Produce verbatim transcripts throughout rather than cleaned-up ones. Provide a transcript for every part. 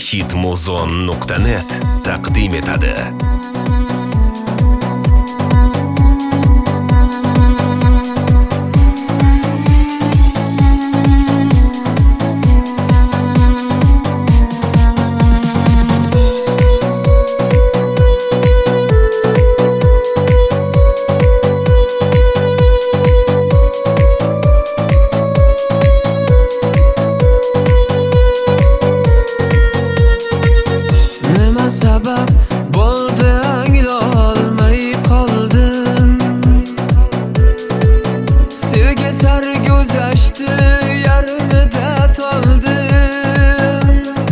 hitmuzon nuqta net taqdim etadi. Sabab bo'ldi anglolmay qoldim. Sevgi sarguzashti yarmida toldim.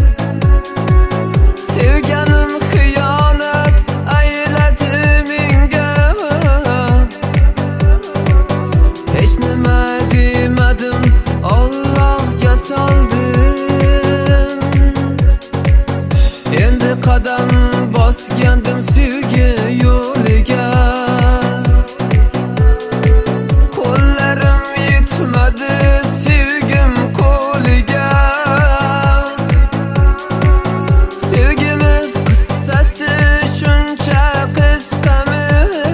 Sevganim xiyonat ayladi menga. Hech nima demadim, Allohga soldim. Endi qadam bosgandim sevgi yo'liga. Qo'llarim yetmadi sevgim qo'liga. Sevgimiz qissasi shuncha qisqami?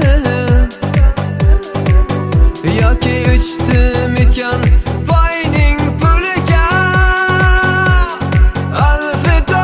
Yoki uchdimikan boyning puliga? Alvido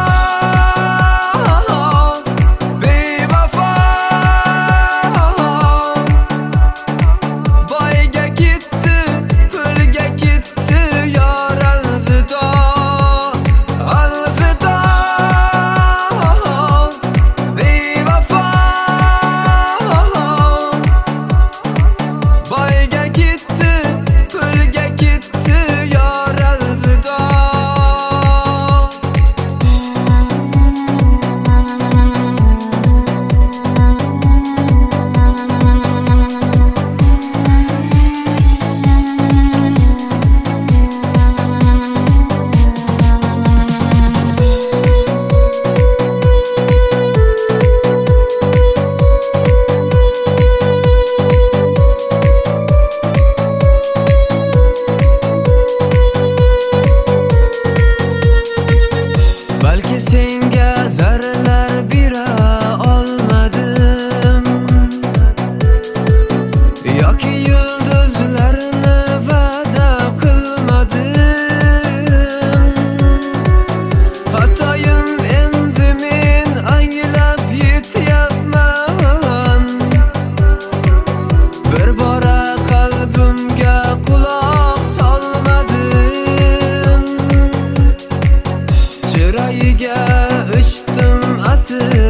senga zarlar bera olmadim, yoki yulduzlarni va'da qilmadim. Xatoyim endi men anglab yetyapman. Bir bora qalbimga quloq solmadim. Chiroyiga uchdim atib